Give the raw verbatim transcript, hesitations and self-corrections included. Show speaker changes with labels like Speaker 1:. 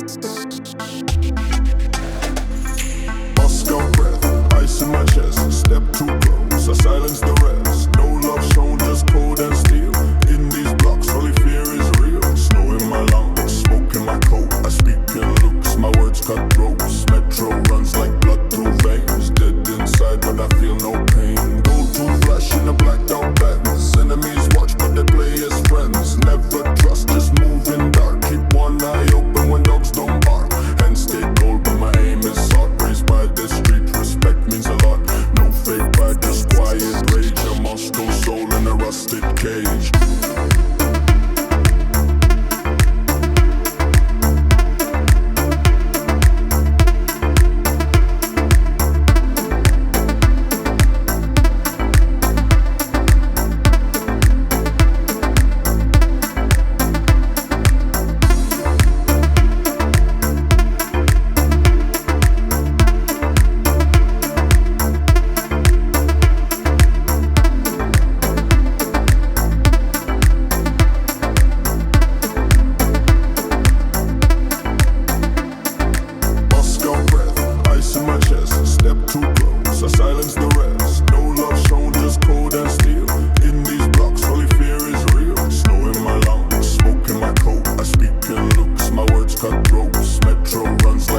Speaker 1: Moscow breath, ice in my chest. Step too close, I silence the rest. No love shown, just cold and steel. In these blocks, only fear is real. Snow in my lungs, smoke in my coat. I speak in looks, my words cut ropes. Metro runs like blood through veins. Dead inside, but I feel no pain. Gold tooth flash in a blacked out Benz. Enemies watch, but they play as friends. Never trust, just move in dark. Keep one eye open when dogs don't bark. And stay cold, but my aim is hot. Raised by this street, respect means a lot. No fake pride, just quiet rage. A Moscow soul in a rusted cage. In my chest, step too close, I silence the rest. No love shown, just cold and steel. In these blocks, only fear is real. Snow in my lungs, smoke in my coat. I speak in looks, my words cut ropes. Metro runs like